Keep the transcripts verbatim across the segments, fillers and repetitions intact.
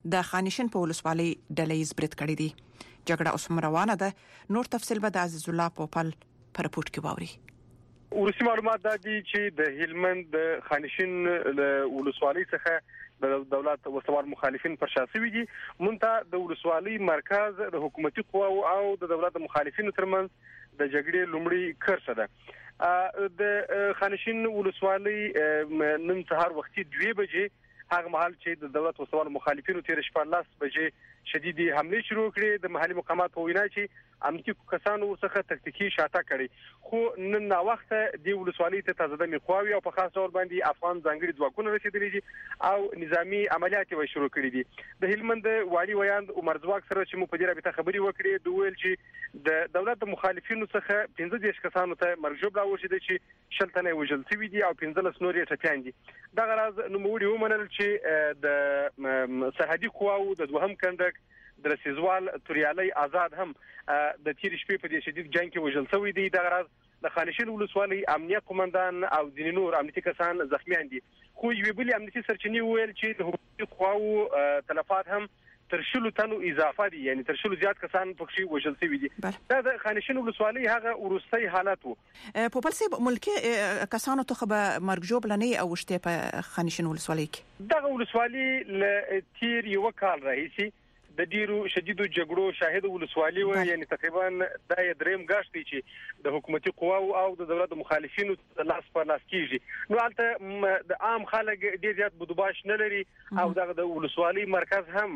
د خانشین په ولسوالۍ ډلهیز برید کړی دی. جګړه اوس هم روانه ده. نور تفصیل به د عزیز الله پوپل پر رپورت کې واوري. ورسي معلومات دا دي چې د هلمند د خانشین ولسوالۍ څخه د دولت وسوار مخالفین پر شاسوي دي. مونته د ولسوالۍ مرکز د حکومتي قواو او د دولت مخالفینو ترمنځ د جګړې لومړی کرښه ده. د خانشین ولسوالۍ نن سهار وختي دوه بجې هغه مهال چې د دولت وسوار مخالفینو تیر شپه لاس بجې شديدي حمله شروع کړې. د محلي مقامات په وینا چې امنیتي کسانو څخه تکتیکی شاته کړي، خو نن نا وخت د ولسوالۍ ته تازه د میخواوي او په خاص ډول باندې افغان ځانګړي ځواکونه رسیدلي دي او نظامی عملیات یې شروع کړي دي. د هلمند والي ویاند عمر ځواک سره چې مو په دې رابطه خبري وکړې، دوی ویل چې د دولت مخالفینو څخه پنځه دیرش کسانو ته مرګ ژوبلا وشیده چې شل تنه وژل شوي دي او پنځلس نور یې ټپیان دي. دغه راز نوموړي ومنل چې د سرحدي قواو د دوهم کندک د رسیزوال توریالي آزاد هم د تیر شپې په دې شدید جنگ کې وژل شوی دی. دغه راز د خانشین ولسوالۍ امنیت قومندان او ځینې نور امنیتي کسان زخمیان دي. خو یوې بلې امنیتي سرچینې ویل چې د حکومتي قواو تلفات هم تر شلو تنو اضافه دي، یعنی تر شلو زیات کسان پکې وژل شوي دي. دا د خانشین ولسوالۍ هغه وروستي حالت وو. په بل څه ملکی کسانو ته به مرګ ژوبلا نه اوشته په خانشین ولسوالۍ کې. دغه ولسوالۍ ل تیر یو کال راهیسي د ډیرو شدیدو جګړو شاهد ولسوالۍ و، یعنی تقریبا د دریم غشت چې د حکومتي قواو او د دولت مخالفینو لاس په لاس کیږي. نو البته د عام خلک ډیر زیات بدوباش نه لري او دغه د ولسوالۍ مرکز هم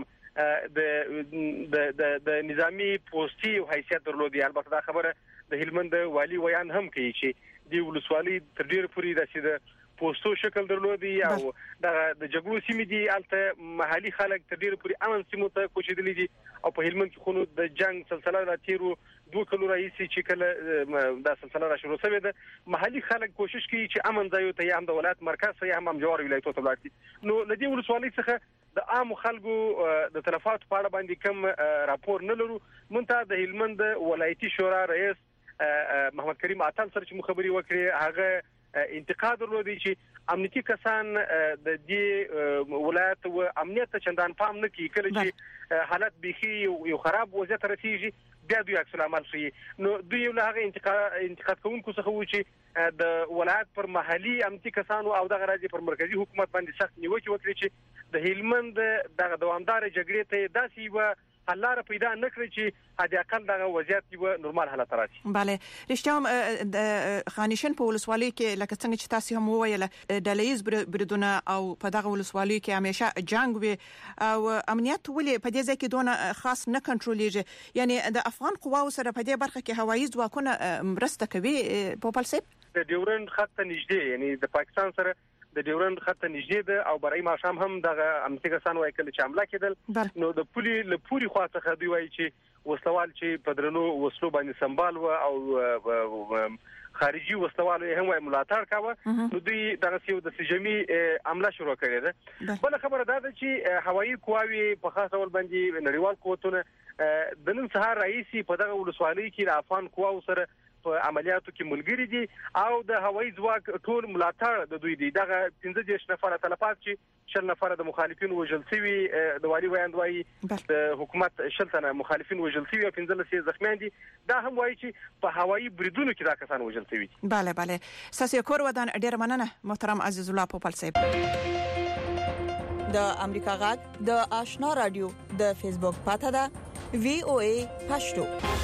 د د د نظامی پوسټي او حیثیت درلودي. البته دا خبره د هلمند والي ویان هم کوي چې د ولسوالۍ تر ډیر پورې د پوسټو شکل درلودي او د جګړو سیمې دي. البته محلي خلک تر ډیر پورې امن سیمو ته کوشیدلي دي او په هلمند کې خونو د جنگ سلسله را تیرو دوه کلو راځي چې کله دا سلسله را شروع شوه ده. محلي خلک کوشش کوي چې امن ځای ته یا هم د ولایت مرکز یا هم جوار ولایتونو ته لاړ. نو لدی ولسوالۍ څخه د عام خلکو د تلفات په اړه باندې کوم راپور نه لرو. مونته د هلمند ولایتي شورا رئیس محمد کریم اتل سره چې مخبري وکړي، هغه انتقاد درلودي چې امنیتي کسان د دې ولایت او امنیت ته چندان پام نه کوي. کله چې حالت بيخي یو خراب وضعیت رسیږي بیا دوی عکس العمل کوي. نو دوی له هغه انتقاد انتقاد کوونکو څخه و چې د ولایت پر محلي امنیتي کسانو او دغه راځي پر مرکزی حکومت باندې سخت نیوکه وکړي چې د هلمند دغه دوامدار جګړې ته داسې و حلاره پیدا نکړي چې هدي اقل دغه وضعیت یو نورمال حالت راشي. bale رښتیا د خانشین په ولسوالۍ کې لکه څنګه چې تاسو هم وویل ډلهیز بریدونه او په دغه ولسوالۍ کې همیشه جنگ وي او امنیت ولې په دې ځای کې دونه خاص نه کنټرولېږي. یعنی د افغان قواو سره په دې برخه کې هوایي ځواکونه مرسته کوي په پلسیب د ډیورند خط نږدې، یعنی د پاکستان سره د ډیورند خط نږدې ده او برای ماشام هم دغه امنیتي کسان وایي کله چې حمله کېدل نو د پولي له پوری خوا څخه دوی وایي چې وسلوال چې په درنو وسلو باندې سنبال و او خارجي وسلوال هم وایي ملاتړ کاوه. نو دوی دغه سیو د سجمي عمله شروع کړې ده. بل خبره دا ده چې هوایي قواوي په خاص ډول باندې نړیوال قوتونه د نن سهار رئیسي په دغه ولسوالۍ کې د افغان قواو سره په عملیاتو کې ملګری دي او د هوایي ځواک ټول ملاتړ د دوی دی. دغه پنځه دیرش نفر تلفات چې شل نفر د مخالفینو وژل شوي، د والي ویاند وایي د حکومت شل تنه مخالفین وژل شوي او پنځلس یې زخمیان دي. دا هم وایي چې په هوایي بریدونو کې دا کسان وژل شوي دي. bale bale ساسي کور ودان ډیر مننه محترم عزیز الله پوپل صاحب. د امریکا غږ د آشنا رادیو د فیسبوک پاته ده وی او ای پښتو.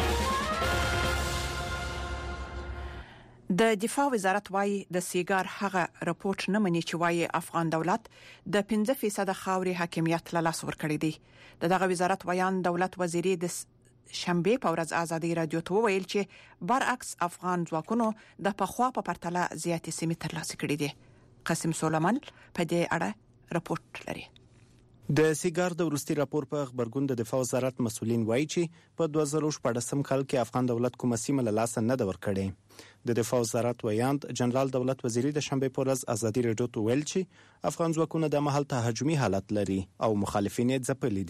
د دفاع وزارت وايي د سیګار هغه راپورټ نه مني چې وايي افغان دولت د پنځه فیصد خاوري حاکمیت له لاس ورکړی دی. دغه وزارت ویان دولت وزیری د شنبه په ورځ ازادي رادیو ته ویل چې برعکس افغان ځواکونو د پخوا په پرتله زیاتې سیمې ترلاسه کړې دي. قاسم سولمان په دې اړه راپورټ لري. د سیګار د ورستي راپور په خبرګون د دفاع وزارت مسولین وایي چې په دوه زره شپږم کال کې افغان دولت کومه سیمه له لاس نه د ورکړې. د دفاع وزارت ویاند جنرال دولت وزیری د شنبه په ورځ ازادي رادیو ته ویل چې افغان ځواکونه د محل تهاجمي حالت لري او مخالفین یې ځپلي دي.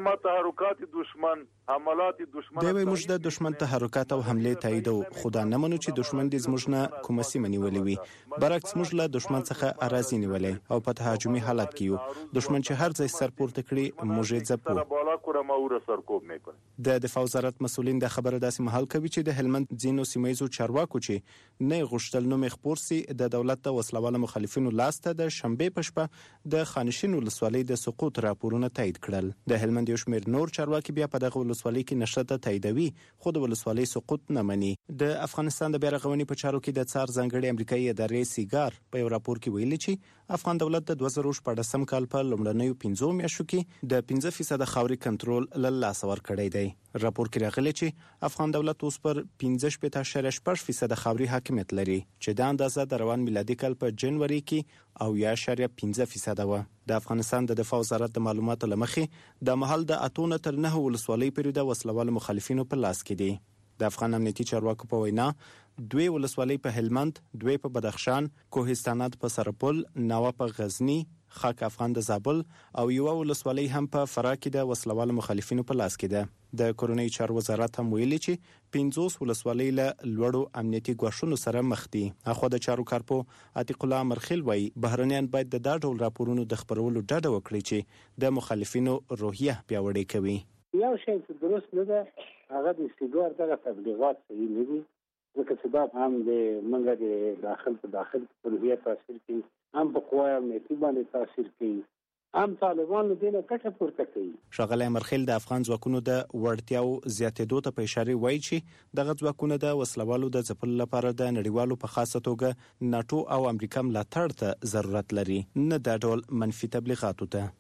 اما تحرکات دشمن حملات دشمن دوی موږ د دشمن تحرکات او حمله تایید او خدا نه منو چې دشمن د زموږ نه کومه سیمه نیولې وي. برعکس موږ له دشمن څخه اراضي نیولې او په تهاجمي حالت کې یو. دشمن چې هر ځای سر پورته کړي موږ یې ځپو. د دفاع وزارت مسولین د خبره داسې محل کوي چې د هلمند ځینو سیمایزو چارواکو چې نه غوښتل نوم خبر سي د دولت د وسلوال مخالفینو لاسته د شنبه په شپه د خانشین ولسوالۍ د سقوط راپورونه تایید کړل. د هلمند یو شمېر نور چارواکي بیا په دغه ولسوالۍ کې نشته تاییدوي خو د ولسوالۍ سقوط نه مني. د افغانستان د بیارغونې په چارو کې د څار ځانګړي امریکایي ادارې سیګار په یو راپور کې ویلي چې افغان دولت د دوه زره شپږ کال په لومړنیو پنځو میاشتو کې د پنځه فیصد خاوري کنټرول له لاسه ورکړی دی. راپور کې راغلی چې افغان دولت اوس پر پنځه شپږ اعشاریه شپږ فیصد خاوري حاکمیت لري چې د اندازه د روان میلادي کال په جنوري کې او یا اعشاریه پنځه فیصد و. د افغانستان د دفاع وزارت د معلوماتو لمخې د محل د اتونه تر نه ولسوالۍ پورې د وسلوال مخالفینو په لاس کې دي. د افغان امنیتي چارواکو په وینا دوی ولسوالۍ په هلمند، دوی په بدخشان، کوهستانات په سرپل، ناوه په غزنی، خاک افغان د زابل او یو ولسوالۍ هم په فراه کې د وسلوال مخالفینو په لاس کې ده. د کورونی چارو وزارت هم ویلي چې پنځوس ولسوالۍ له لوړو امنیتي ګواښونو سره مخ دي. اخو د چارو کارپو عتیق الله مرخیل وایي بهرنیان باید د دا ډول راپورونو د خبرولو ډډه وکړي چې د مخالفینو روحیه پیاوړې کوي. یو شی چې درست نه ده هغه د سیګار دغه تبلیغات صحیح نه دي ځکه چې دا هم د منګه د داخل په داخل په روحیه تاثیر کوي، هم په قوای امنیتي باندې تاثیر کوي، هم طالبان له دې نه ګټه پورته کوي. ښاغلی مرخیل د افغان ځواکونو د وړتیاو زیاتېدو ته په اشاره وایي چې دغه ځواکونه د وسلوالو د ځپلو لپاره د نړیوالو په خاصه توګه ناتو او امریکا ملاتړ ته ضرورت لري، نه د ډول منفي تبلیغاتو ته.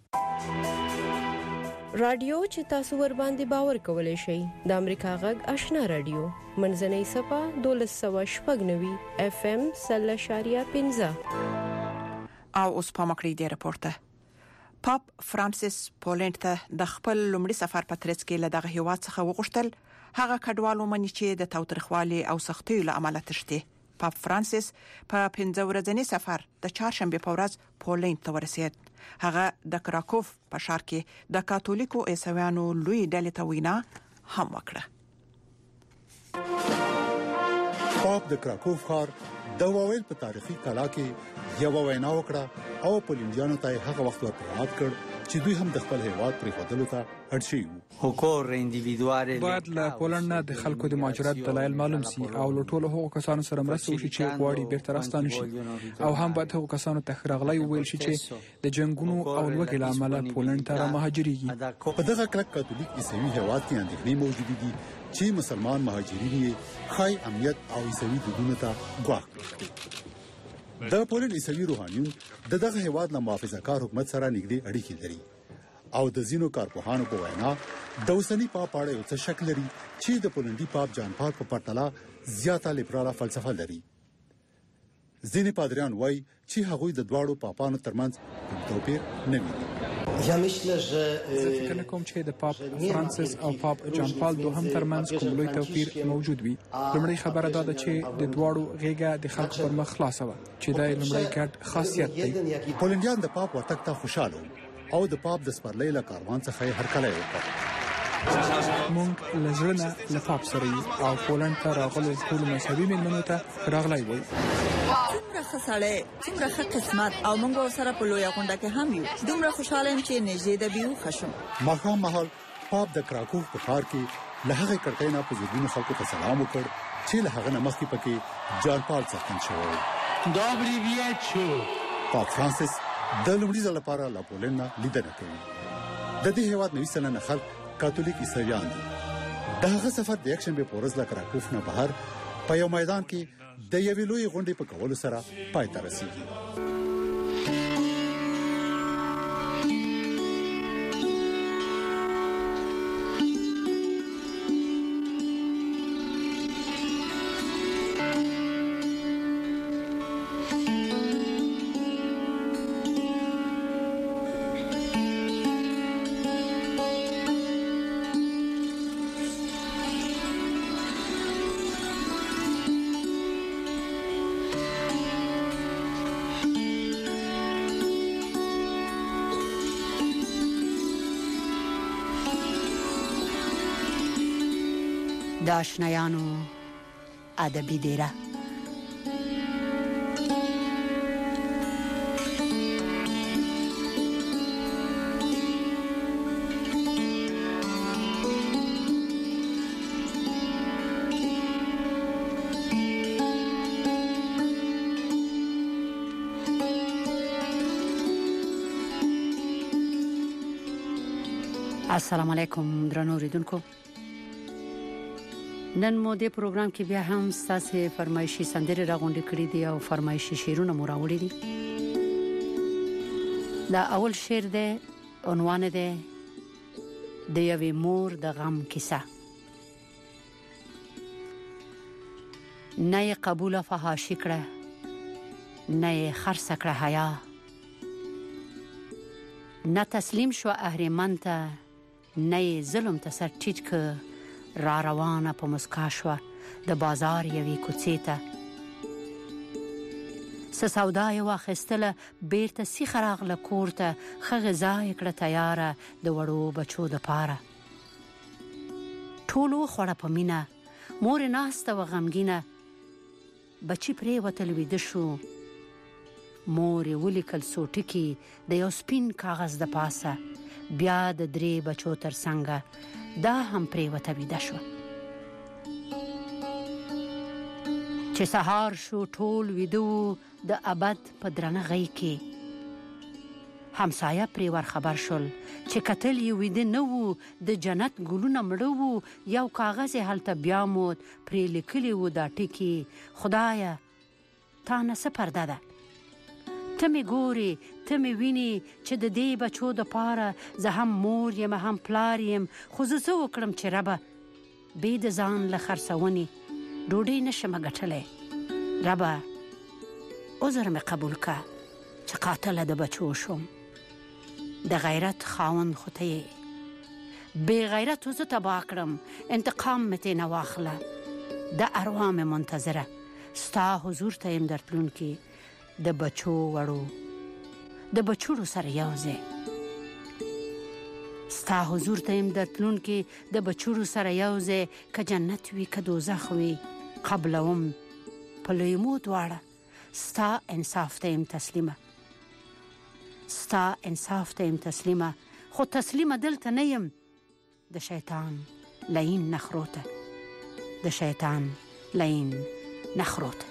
رادیو چې تاسو ور باندې باور کولای شئ د امریکا غږ آشنا رادیو منځنۍ صفه دولس سوه شپږ نوي اف ام سل شاریه پنځه. او اوس په مکړی دی راپورته. پاپ فرانسیس پولند ته د خپل لومړي سفر په ترڅ کې له دغه هیواد څخه وغوښتل هغه کډوالو منی چې د تاوتریخوالي او سختیو له امله تښتي. پاپ فرانسیس په پنځه ورځنی سفر د چهارشنبه په ورځ پولند ته ورسید. هغه د کراکوف په ښار کې د کاتولیکو عیسویانو لوی ډلې ته وینا هم وکړه. پاپ د کراکوف ښار د واویل په تاریخي کلا کې یو وینا وکړه او پولندیانو ته هغه وخت ورته یاد کړ چې دوی هم د خپل هیواد پرې خودلو ته اړ شي وو. باید له پولند نه د خلکو د مهاجرت دلایل معلوم سي او له ټولو هغو کسانو سره مرسته وشي چې غواړي بیرته راستانه شي او هم باید هغو کسانو ته راغلی وویل شي چې د جنگونو او لوږې له امله پولند ته رامهاجرېږي. په دغه کلک کاتولیک عیسوي هیواد کې اندېښنې موجودې دي چې مسلمان مهاجرین یې خای امنیت او عیسوي دودونو ته ګواښ کړي. د پولند عیسوي روحانیون د دغه هیواد له محافظه‌کار حکومت سره نږدې اړیکې لري او د ځینو کارپوهانو په وینا د اوسني پاپ اړه یو څه شک لري چې د پولندي پاپ جان پال په پرتله زیاته لیبراله فلسفه لري. ځینې پادریان وایي چې هغوی د دواړو پاپانو ترمنځ توپیر نه ویني. زه فکر نه کوم چې د پاپ فرانسیس او پاپ جان پال دوهم ترمنځ کوم لوی توپیر موجود وي. لومړی خبره دا ده چې د دواړو غېږه د خلکو پر مخ خلاصه وه چې دا لومړی ګډ خاصیت دی. پولندیان د پاپ ورتګ ته خوشاله وو او د پاپ د سپرلۍ له کاروان څخه هرکلی وکړ. مونږ له زړه نه له پاپ سره یو او پولند ته راغلو ټولو مذهبي مېلمنو ته راغلی وایي. څومره ښه سړی، څومره ښه قسمت او موږ ورسره په لویه غونډه کې هم یو. دومره خوشحاله یم چې نږدې د بیوخه شم. ماښام مهال پاپ د کراکوف په ښار کې له هغې کړکۍ نه په زرګونو خلکو ته سلام وکړ چې له هغه نه مخکې پکې جان پال څرګند شوی و. پاپ فرانسیس د لومړي ځل لپاره له پولند نه لیدنه کوي. د دې هیواد نوي سلنه خلک کاتولیک عیسویان دي. د هغه سفر د یکشنبه په ورځ له کراکوف نه بهر په یو میدان کې د یوې لویې غونډې په کولو سره پای ته رسیږي. د آشنایانو ادبي دیره. السلام علیکم درنو اوریدونکو. نن مو د پروګرام کې بیا هم ستاسو فرمایشي سندرې راغونډې کړې دي او فرمایشي شعرونه مو راوړي دي. دا اول شعر دی، عنوان دی د یوې مور د غم کیسه. نه یې قبوله فحاشي کړه، نه یې خرڅه کړه حیا، نه تسلیم شو اهریمن ته، نه یې ظلم ته سر ټیټ که، را روانه په مسکا شوه د بازار یوې کوڅې ته. څه سودا یې واخیستله بیرته سیخه راغله کور ته، ښه غذا یې کړه تیاره د وړو بچو دپاره. ټول وخوړه په مینه، مور یې ناسته وه غمګینه، بچي پرېوتل ویده شو، مور یې ولیکل څو ټکي د یو سپین کاغذ د پاسه، بیا د درې بچو تر څنګه دا هم پرېوته ویده شوه. چې سهار شو ټول ویده وو د ابد په درنه غۍ کې، همسایه پرې ورخبر شول چې کتل یې ویده نه وو، د جنت ګلونه مړه وو، یو کاغذ یې هلته بیا مود پرې لیکلي وو دا ټکي، خدایه تا نه څه پرده ده، ته مې ګورې ته مې وینې چې د دې بچو دپاره زه هم مور یم هم پلار یم، خو زه څه وکړم چې ربه بې د ځان له خرڅونې ډوډۍ نشمه ګټلی، ربه عذر مې قبول که چې قاتله د بچو شوم، د غیرت خاوند خو ته یې بې غیرتو زه تباه کړم، انتقام مې ترې نه واخله، د اروا مې منتظره، ستا حضور ته یم درتلونکي د بچو وړو د بچوړو سره یو ځای، ستا حضور ته یم درتلونکي د بچوړو سره یو ځای، که جنت وي که دوزخ وي قبلوم په لیمو دواړه، ستا انصاف ته یم تسلیمه، ستا انصاف ته یم تسلیمه، خو تسلیمه دلته نه یم د شیطان لعین نخرو ته، د شیطان لعین نخرو ته.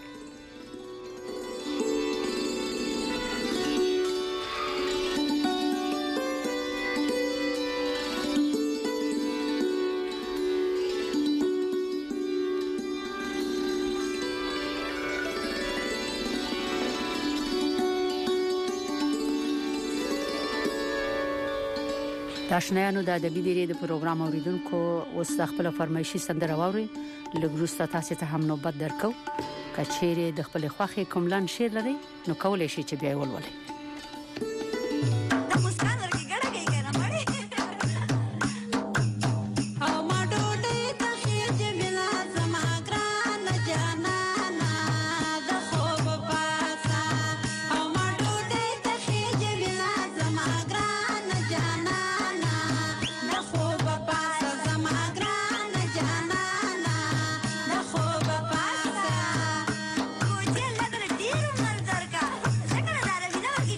د آشنایانو د ادبي دیرې د پروګرام اوریدونکو اوس د خپل فرمایشي سندره واوري. لږ وروسته تاسو ته هم نوبت درکو. که چیرې د خپل خوښې کوم لن شعر لري نو کولای شئ چې بیا یې ولولئ. Thank you.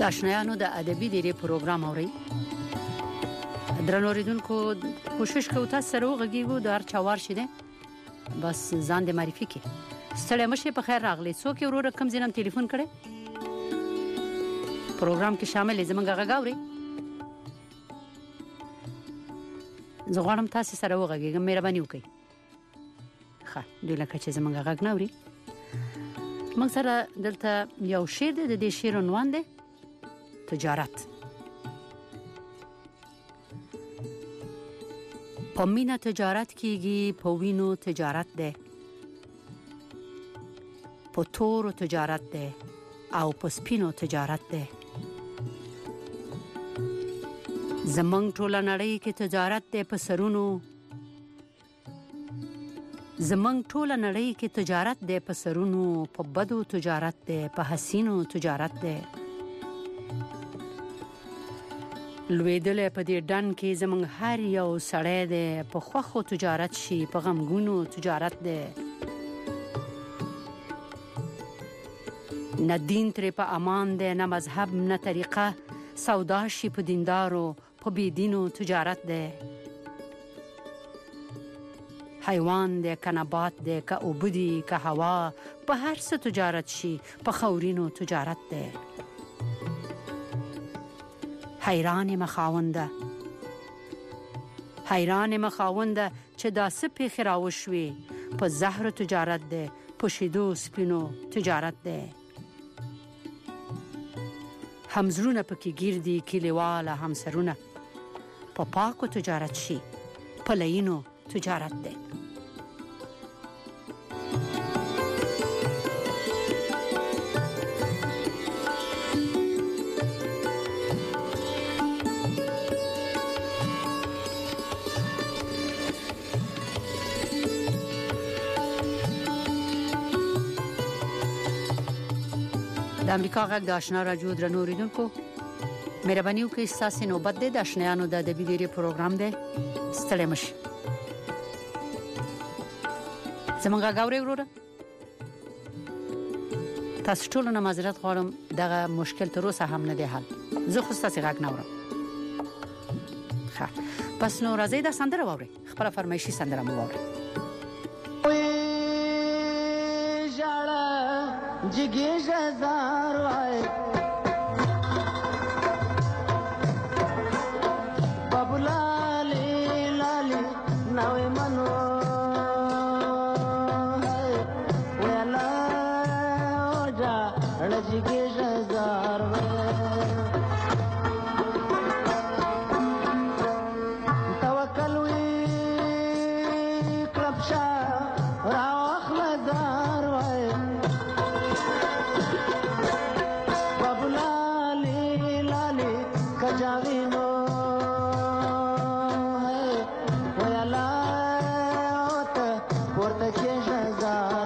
د آشنایانو د ادبي ډیری پروګرام اوري. درنو ریدونکو کوشش کوو تاسو سره وغږیږو د هر چا وار شیده بس ځان د معرفي کې ستړی مشه په خیر راغلی. څوک یو رقم زینم ټلیفون کړي پروګرام کې شامل زمونږ غاغاوري. زه غواړم تاسو سره وغږیږم مهرباني وکړئ. ښه دوی لکه چې زمونږ غاغ ناوري موږ سره دلته یو شعر دی. د دې شعر عنوان دی تجارت. په مینا تجارت کیږي، په وینو تجارت دی، په تورو تجارت دی او په سپینو تجارت دی. زمنګ ټوله نړۍ کې تجارت دی په سرونو، زمنګ ټوله نړۍ کې تجارت دی په سرونو، په بدو تجارت دی، په حسینو تجارت دی. لویدل په دې ډن کې زمنګ هر یو سړی دی، په خوخو تجارت شي، په غمګونو تجارت دی. نه دین ترې په امان دی، نه مذهب نه طریقه، سودا شي په دیندارو، په بيدینو تجارت دی. حیوان دی که نبات دی که اوبدی که هوا، په هر څه تجارت شي، په خورینو تجارت دی. حیران مخاونده حیران مخاونده چې دا څه پیښې راوشوي، په زهر تجارت دی، په شیدو سپینو تجارت دی. همزرونه پکې ګیردي کلیواله همسرونه، په پاکو تجارت شي، په لینو تجارت دی. د امریکا غږ د آشنا راډیو درنو اوریدونکو مهرباني وکړئ ستاسو نوبت دی. د آشنایانو د ادبي ډیری پروګرام دی. ستړی مشئ. زمونږ غاوري وروره تاسو ټول نه معذرت غواړم، دغه مشکل تر اوسه هم نه دی حل. زه خو تاسو غږ نه اورم. ښه پس نو راځي دا سندره واوري، خپل فرمایشي سندره مو واوري. جگی زار وای بابلالی لالی ناوی منو ویلا اوجا جگی زار وای توکل وی کلبشا راو اخلدار وای जाविनो है वयला ओत पोर्त के हजार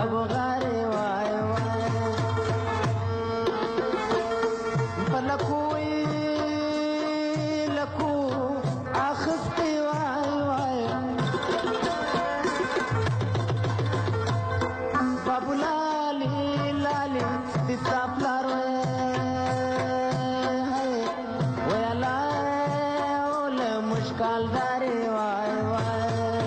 بغاري وای وای پلکوي لکو اخستي وای وای بابو لالي لالي ستاپلار وای ویلا ول مشکل داري وای وای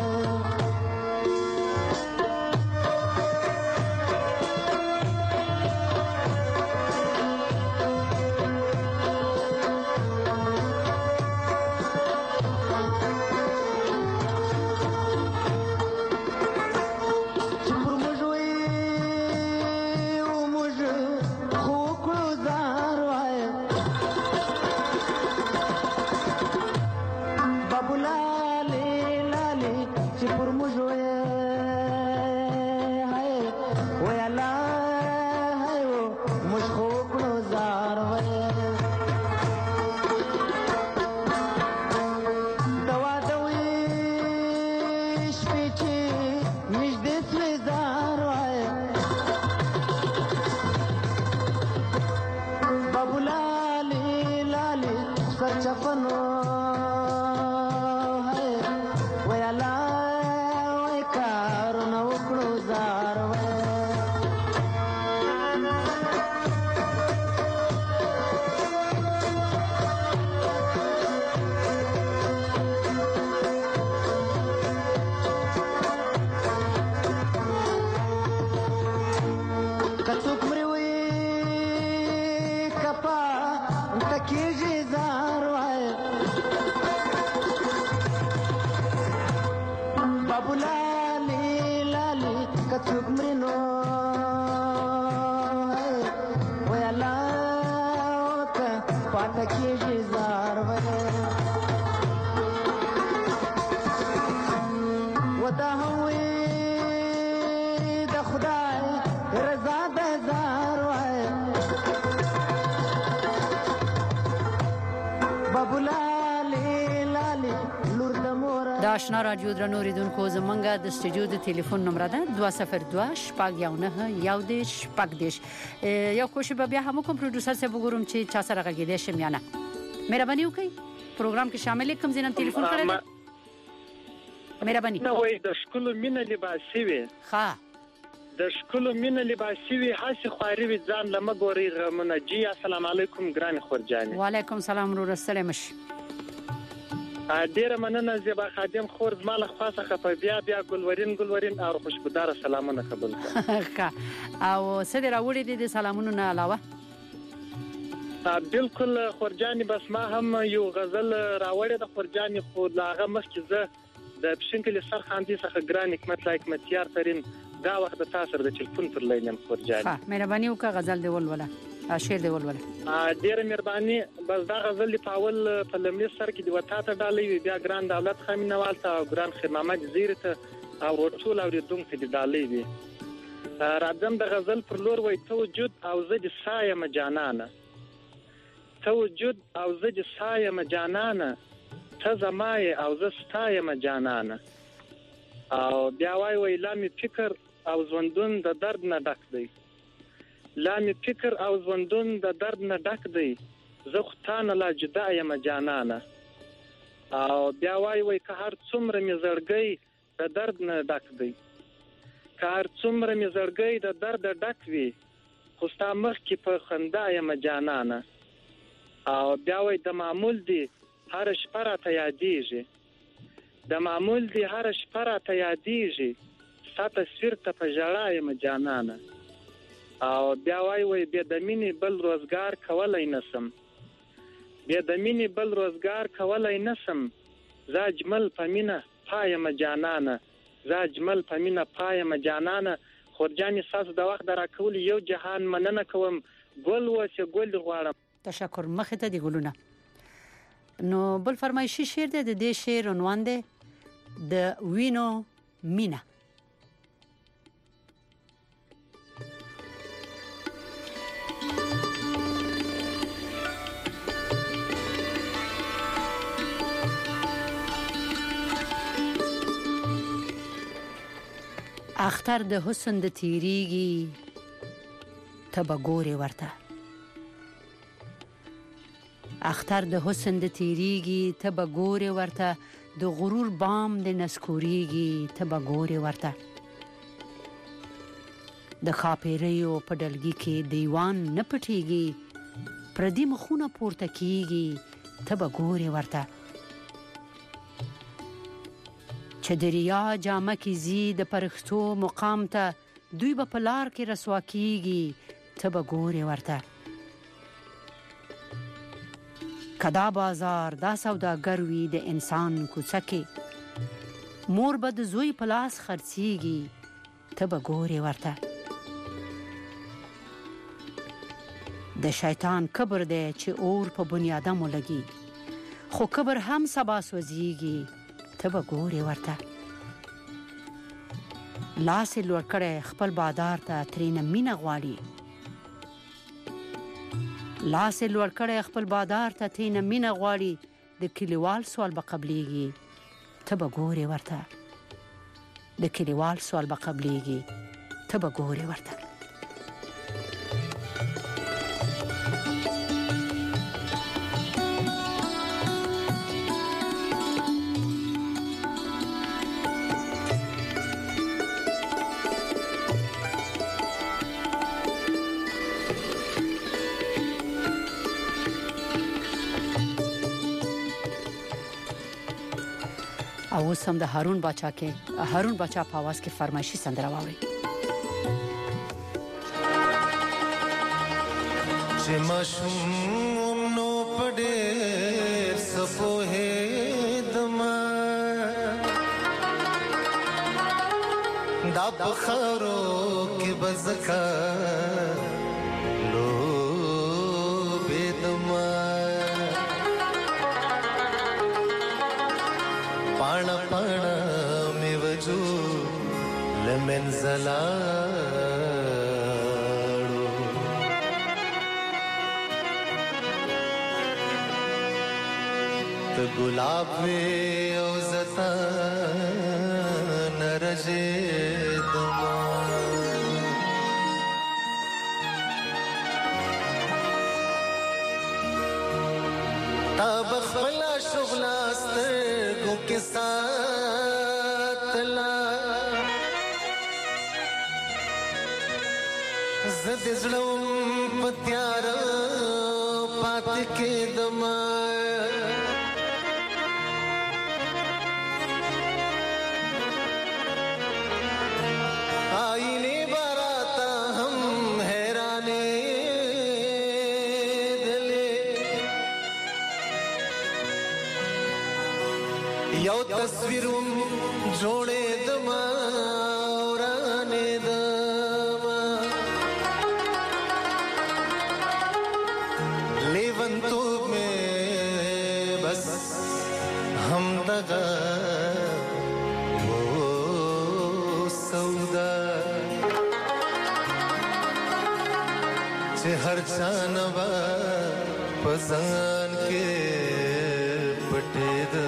آشنا رادیو درنو ریدونکو زمونږه د استودیو د ټلیفون نمبر ده دوه صفر دوه شپږ یو نه یو دیش شپږ دیش یو کوشش به بیا هم کوم پروډوسر سره وګورم چې چا سره غږیدې شم یا نه مهرباني وکړئ پروګرام کې شامل کوم ځینم ټلیفون کړئ مهرباني نو وای د شکلو مینه لباسي وي ها د شکلو مینه لباسي وي هسه خواري وي ځان لمه ګوري غمنه جی السلام علیکم ګران خورجاني وعلیکم السلام ورو سلامش ډیره مننه زیبا خادم خور زماله خاصه خپه بیا بیا ګلورین ګلورین او خوشبودار سلامونه قبول کړه او سده راوړي دي سلامونه نه علاوه بالکل خورجاني بس ما هم یو غزل راوړی د خورجاني خو لاغه مخکې زه د پښینکل سر خاندي څخه ګران حکمت لایک متیار ترين دا وخت تاسو د ټلیفون پر لاینم خورجاني ها مهرباني وکړه غزل دی ولوله شعر دی ولوله ډیره مهرباني بس دا غزل په اول په لمړي سر کې دی وتا ته ډالې بیا ګران دولت خامینوال ته او ګران خیر محمد زیره ته او ټول اوریدونکو ته ډالې وي راځم د غزل پر لور وای ته وجود او زه د سایه مجانانه ته وجود او زه د سایه مجانانه ته زمای او زه ستایه مجانانه او بیا وای وای لامي فکر او ژوندون د درد نه ډک دی لامي فکر او ژوندون د درد نه ډک دی زه خو تا نه لا جدا یم جانانه او بیا وای وای که هر څومره مې زړګی د درد نه ډک دی که هر څومره مې زړګی د درد ډک وي خو ستا مخکې په خندا یم جانانه او بیا وای د معمول دی هر شپه راته یادېږي د معمول دی هر شپه راته یادېږي ستا تصویر ته په ژړا یم جانانه او بیا وای وای بیا د مینې بل روزګار کولای نسم بیا د مینې بل روزګار کولای نسم زه اجمل په مینه پایم جانانه زه اجمل په مینه پایم جانانه خورجاني ساس د وخت راکول یو جهان مننه کوم ګل وسه ګل غواړم تشکر مخه ته دی ګلونه نو بل فرمایشي شعر دی د دې شعر عنوان دی د وینو مینا اختر د حسن د تیریږي تبګوري ورته اختر د حسن د تیریږي تبګوري ورته د غرور بام د نسکوريږي تبګوري ورته د خاپېریو په ډلګي کې دیوان نه پټيږي پردي مخونه پورته کیږي تبګوري ورته چې دریا جامه کې زی د پرختو مقام ته دوی په پلار کې رسوا کیږي تبګوري ورته کدا بازار دا سوداګر وی د انسان کوڅه کې مور به د زوی پلاس خرڅيږي تبګوري ورته د شیطان کبر دی چې اور په بنیادمو لګي خو کبر هم سبا سوځيږي تبګوري ورته لاس لور کړه خپل بادار ته ترینه مینا غواړي لاس لور کړه خپل بادار ته ترینه مینا غواړي د کلیوال سوال به قبليږي تبګوري ورته د کلیوال سوال به قبليږي تبګوري ورته او سم د هارون باچا کې هارون باچا په आवाज کې فرمایشي سندره واوري چې ماشوم نو پډې سپوهې دما دا بخارو کې بزکا لو بيدما پانا پانا می وجو لمنزلاړو ته ګلاب وې او زتا نرجه دما تب خلا شغلاست گو کے ساتھ لا زد زړم پتیار پات کې دما آئینے باراتا ہم حیرانے یو تصویرم جوړې دما ورانه دما لیون تو میں بس ہم دغا وہ سودا چې هر چانوا پسان کې پټې ده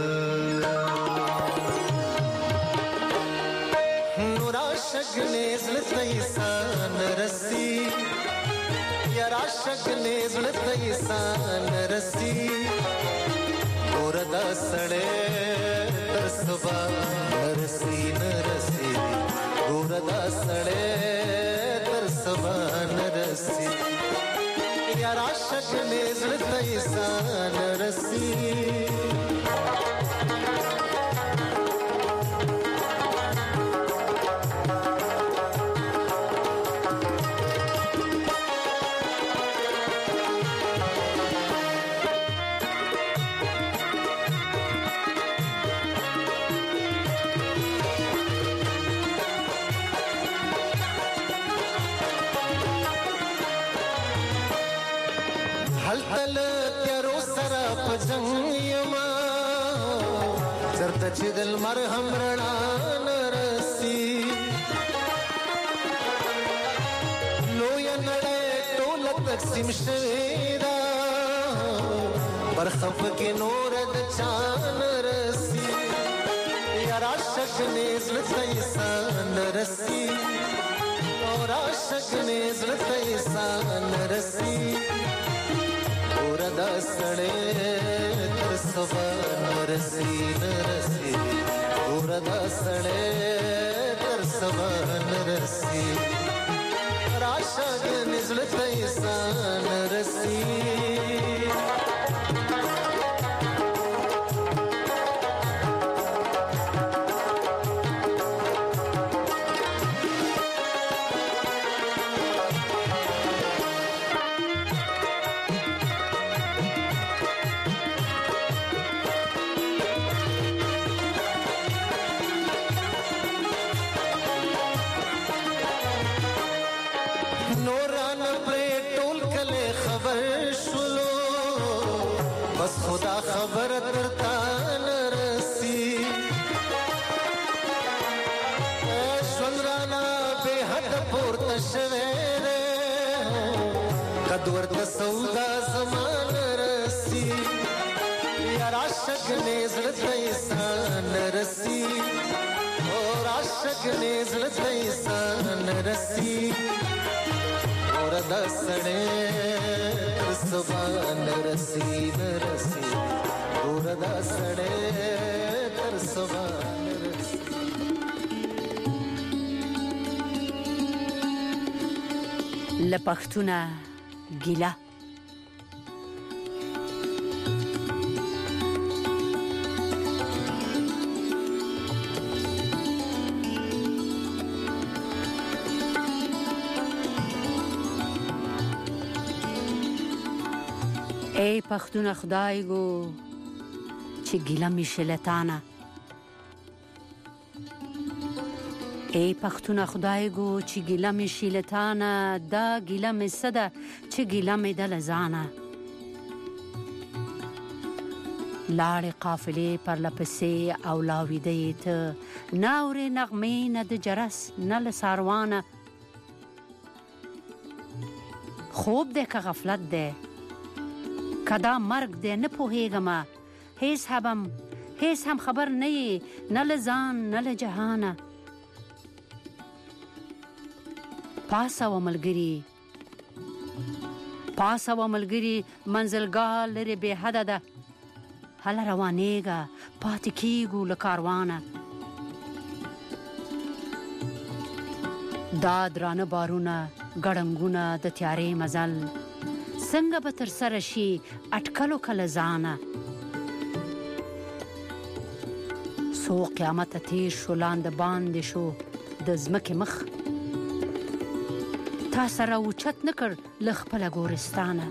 شگنے زلطی سان رسی یارا شگنے زلطی سان رسی گوردا سڑے ترسبا نرسی نرسی گوردا سڑے ترسبا نرسی یارا شگنے زلطی سان رسی چې دل مرهم رڼا نرسي لوی نړۍ ټول تقسیم شوی دا برخف کې نور د چان رسي यार आशिक ने ज़िल्फ़े सान रसी और आशिक ने ज़िल्फ़े सान रसी पूरा दसड़े तर सवान रसी रसी पूरा दसड़े तर सवान रसी आशिक ने ज़िल्फ़े सान रसी खुदा खबर तरता न रसी ऐश्वर्याना बेहद पूर्त शवेरे कदवर तसौदा ज़मान रसी यार आशिक ने ज़िल्फ़े सान रसी और आशिक ने ज़िल्फ़े सान रसी और दसड़े सवान रसी रसी और दसड़े तर सवान रसी لپختونه ګیله ای پختونه خدای گو چې ګیله می شلتانه ای پختونه خدای گو چې ګیله می شلتانه دا ګیله می صدا چې ګیله می دل زانه لاړې قافلې پر لپسې او لاویدې ته ناورې نغمې نه د جرس نه له ساروانه خوب دی که غفلت دی کدا مرگ دی نه پوهیږم هیڅ هم هیڅ هم خبر نه یې نه له ځان نه له جهانه پاسه و ملګري پاسه و ملګري منزلګاه لرې بې حده ده هله روانېږه پاتې کېږو له کاروانه دا درانه بارونه ګړنګونه د تیارې مزل څنګه به تر سره شي اټکلو کله ځانه څو قیامته تیر شو لاندې باندې شو د ځمکې مخ تا سره اوچت نه کړ له خپله ګورستانه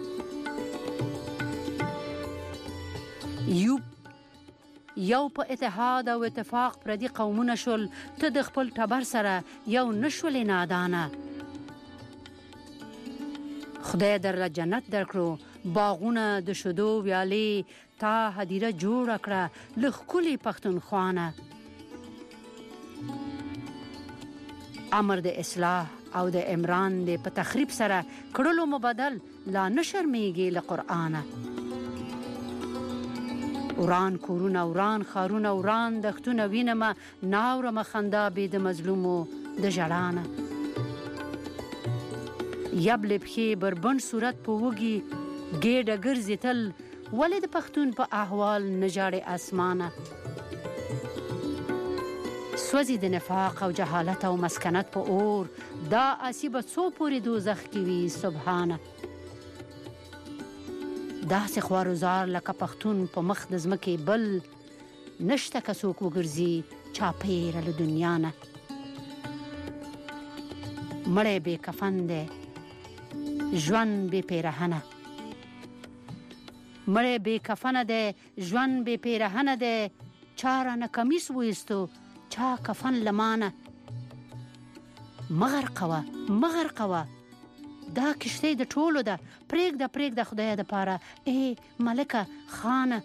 یو یو په اتحاد او اتفاق پردي قومونه شول ته د خپل ټبر سره یو نه شولې نادانه خدای در جنت درکړو باغونه د شدو ویالې تا هدیره جوړه کړه له ښکلې پښتونخوانه امر د اصلاح او د عمران د په تخریب سره کړلو مبدل لا نه شرمېږي له قرآنه وران کورونه وران ښارونه وران دښتونه وینمه ناورمه خندا بې د مظلومو د ژړانه یبلې پښې بربند صورت په وږي ګېډه ګرځي تل ولې د پښتون په احوال نه ژاړې اسمانه سوځي د نفاق او جهالت او مسکنت په اور دا اسی به څو پورې دوزخ کې وي سبحانه داسې خوارزار لکه پښتون په مخ د ځمکې بل نشته که څوک وګرځي چاپېره له دنیا نه مړی بې کفن دی ژوند بې پیرهنه مړی بې کفنه دی ژوند بې پیرهنه دی چا رانه کمیس وایستو چا کفن لمانه مغرقوه مغرقوه دا کشتۍ د ټولو ده پرېږده پرېږده خدایه دپاره ای ملکه خانه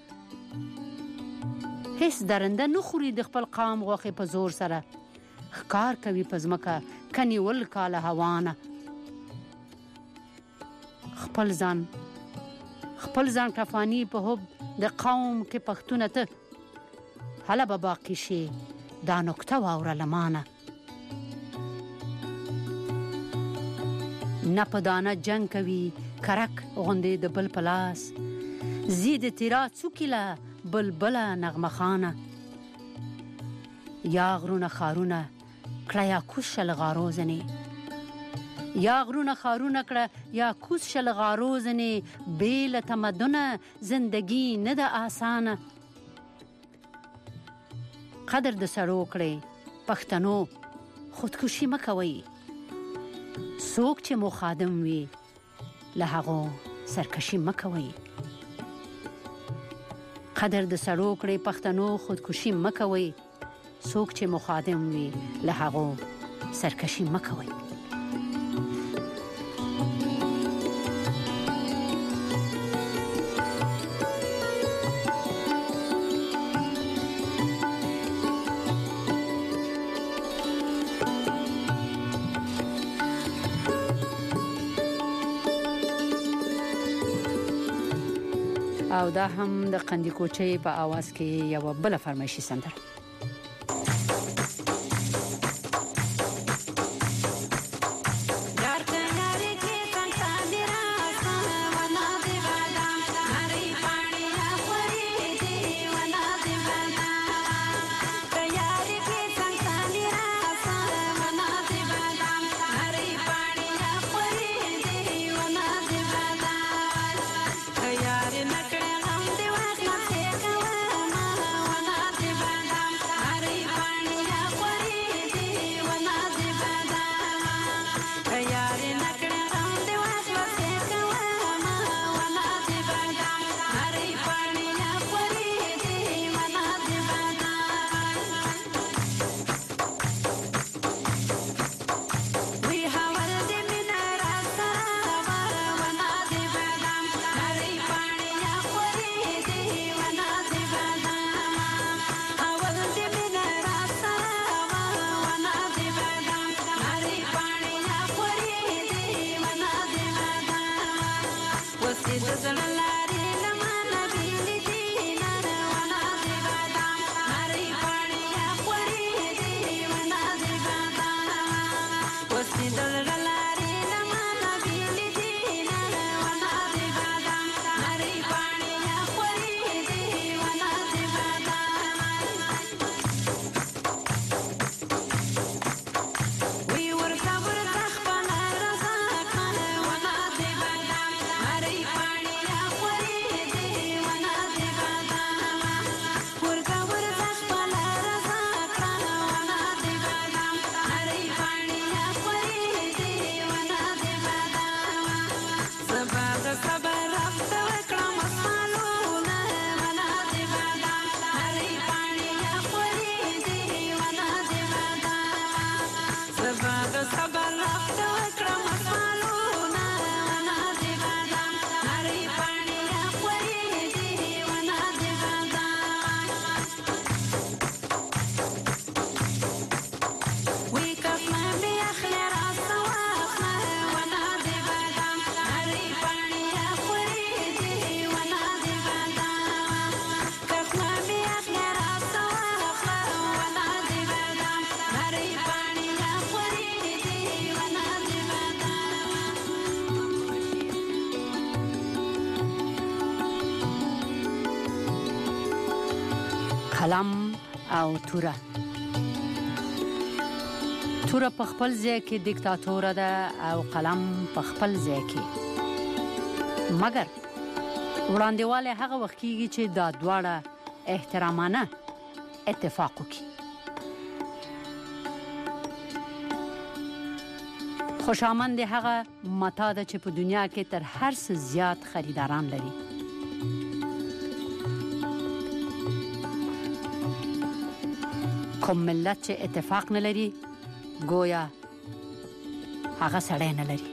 هیڅ درنده نه خوري د خپل قام غوښې په زور سره ښکار کوي په ځمکه که نیول کاله هوانه خپل ځان خپل ځان ټفاني په حب د قوم کې پښتونه ته هله به باقي شي دا نکته واوره لمانه نه په دانه جنگ کوي کرک غوندې د بل پلاس زید تیرا څوکیله بلبله نغمه خانه یا غرونه خارونه کړه یا کوز شل غاروزنې یا غرونه خارونه کړه یا کوز شل غاروزنې بې له تمدنه زندگی نه ده آسانه قدر د سړو کړئ پښتنو خودکشي مه کوئ څوک چې مو خادم وي له هغو سرکشي مه کوئ قدر د سړو کړئ پښتنو خودکشي مه کوئ څوک چې مو خادم وي له هغو سرکشي مه کوئ او دا هم د قندی کوچې په आवाज کې یو بل فرمایشي سندره قلم او توره توره په خپل ځای کې دیکتاتوره ده او قلم په خپل ځای کې مګر وړاندېواله هغه وخت کېږي چې دا دواړه احترامانه اتفاق وکړي خوشامند هغه متا ده چې په دنیا کې تر هر څه زیات خریداران لري کوم ملت چې اتفاق نه لري گویا هغه سړی نه لري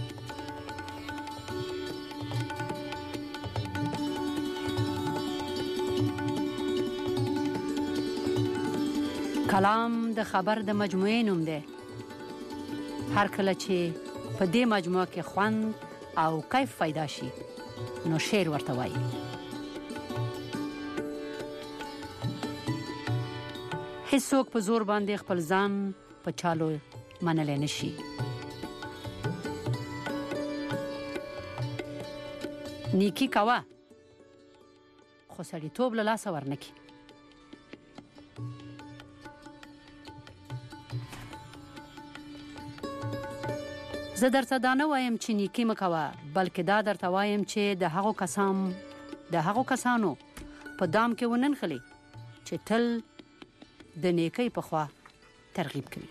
کلام د خبر د مجموعې نوم دی هر کله چې په دې مجموعه کې خوند او کیف پیدا شي نو شعر ورته وایي هیڅوک په زور باندې خپل ځان په چالو منل نه شي. نیکی کوا خو سړیتوب له لاسه ورنکي. زه درته دا نه وایم چې نیکی مکوه، بلکې دا درته وایم چې د هغو کسان د هغو کسانو په دام کې وننخلي چې تل د نیکی په خوا ترغیب کوي.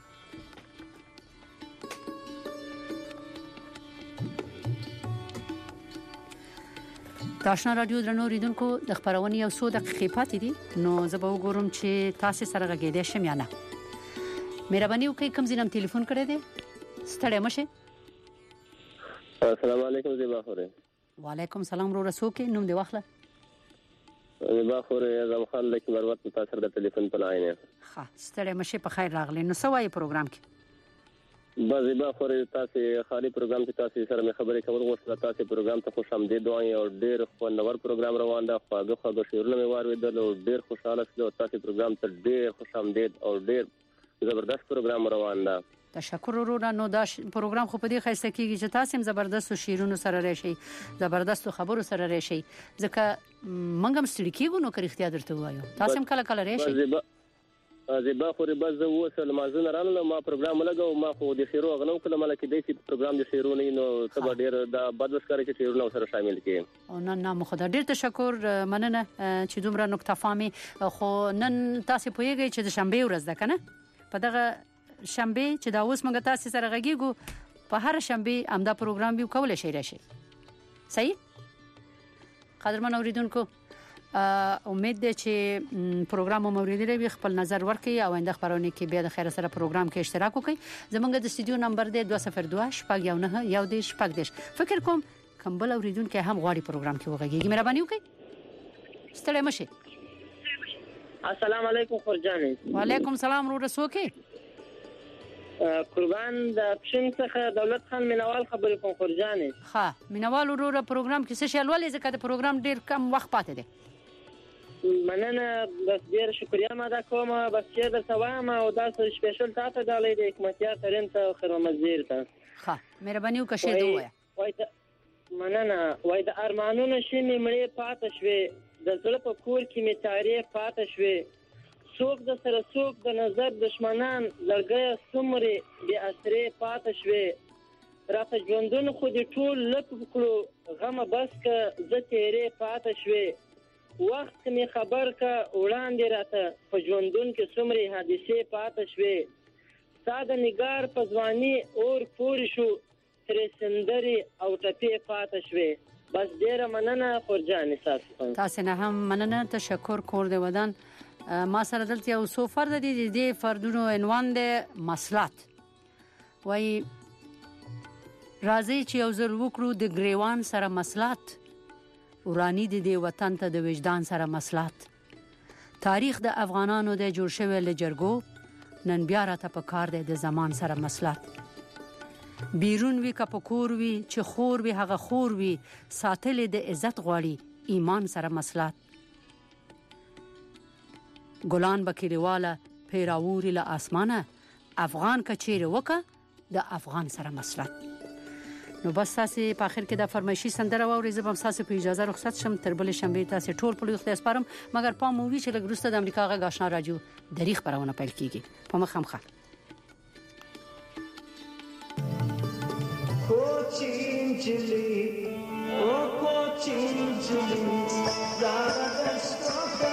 آشنا رادیو درنو ریدونکو د خبرونې یو څو دقیقې پاتې دي، نو زه به وګورم چې تاسو سره غږیدای شم یا نه. مهرباني وکړئ کوم ځینم ټلیفون کړی دی. ستړی مشه. السلام علیکم زیبا خوره. وعلیکم سلام رو رسو کې نوم دی واخله. زیبا خوره اعظم خان لکه مروت تاسو د ټلیفون په لاین. ښه ستړی مشه په خیر راغلی. نو سوای پروګرام کې با زیبا خوره تاسو خالي پروګرام کې تاسو سره مې خبرې کول غوښتل. تاسو پروګرام ته خوش آمدید وایم او ډېر خوندور پروګرام روان ده. خواږه خواږه شعرونه مې واورېدل او ډېر خوشاله شوم. تاسو پروګرام ته ډېر خوش آمدید او ډېر زبردست پروګرام روان ده. تشکر وروره. نو دا پروګرام خو په دې خاصه کېږي چې تاسو هم زبردست شیرونو سره راشي، زبردست خبرو سره راشي، ځکه موږ هم ستړي کېږو. نو که رښتیا درته وایو تاسو هم کله کله راشي. زیبا خوري بس زه اوس لمازونه رانه ما پروګرام لګاو، ما خو د شیرو غنو کله ملکه دی چې پروګرام د شیرو نه نو تبا ډیر دا بدوسکاري چې شیرونه سره شامل کړي. او نن نام خو دا ډیر تشکر مننه چې دومره نقطه فهمي. خو نن تاسو پوهیږئ چې د شنبه ورځ ده کنه، په دغه شنبه چې دا اوس موږ تاسو سره غږیږو په هر شنبه امدا پروګرام به کولای شي راشي. صحیح قدرمن اوریدونکو، امید ده چې پروګرام مو اوریدلی خپل نظر ورکړي او آینده خبرونه کې بیا د خیر سره پروګرام کې اشتراک وکړي. زمونږ د استودیو نمبر دی دوه صفر دوه شپږ یو نه یو د شپږ دیش. فکر کوم کمبل اوریدونکو هم غواړي پروګرام کې وغږیږي. مهرباني وکړئ ستړي مشه. السلام علیکم خورجانې. وعلیکم سلام رو رسوکي. قربان د پښین څخه دولت خان مینوال خبرې کوم خورجانې. ها مینوال وروره پروګرام کې څه شل ولې ځکه د پروګرام ډیر کم وخت پاتې دی. مننه بس ډیر شکریا ماده کوم. بس چې درته وایم او دا سپیشل تاسو ډالې د حکمتیار ترين ته خیر مزیر ته. ها مهرباني وکړئ شه دوه. وای ته مننه وای د ارمانونو شي مې مړې پاتې شوې، د زړه په کور کې مې تاریخ پاتې شوې، څوک د سره څوک د نظر دشمنان لړګي سمري بي اثرې پاتې شوې، راته ژوندون خو دې ټول لپ کړو غم بس ک زه تیرې پاتې شوې، وخت می خبر کا وړاندې راته په ژوندون کې سمري حادثه پاتې شوې، ساده نگار په ځواني اور پوری شو تر سندري او ټپې پاتې شوې. بس ډیره مننه خورجانې تاسو. تاسو نه هم مننه. تشکر کور دې ودان. ما سره دلته یو څو فرد دي د فردونو عنوان دی مسلات. وای راځي چې یو ځل وکړو د ګریوان سره مسلات، ورانی د دې وطن ته د وجدان سره مسلات، تاریخ د افغانانو د جوړ شوی له جرګو، نن بیا راته په کار دی د زمان سره مسلات، بیرون وی که په کور وی چې خور وی هغه خور وی، ساتل د عزت غواړي ایمان سره مسلات، ګلان بکیرواله پیراوري له اسمانه، افغان کچیر وکه د افغان سره مسلط. نو بس تاسو په اخر کې د فرمایشي سندره واوري. زه به تاسو په اجازه رخصت شم تر بل شنبه. تاسو ټول په لوخ اسپارم، مګر پام مو وی چې لګرسته د امریکا غږ آشنا رادیو دریغ خبرونه پیل کیږي. په مخامخه کوچین چلی او کوچین چلی زارا دشتا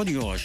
رادیو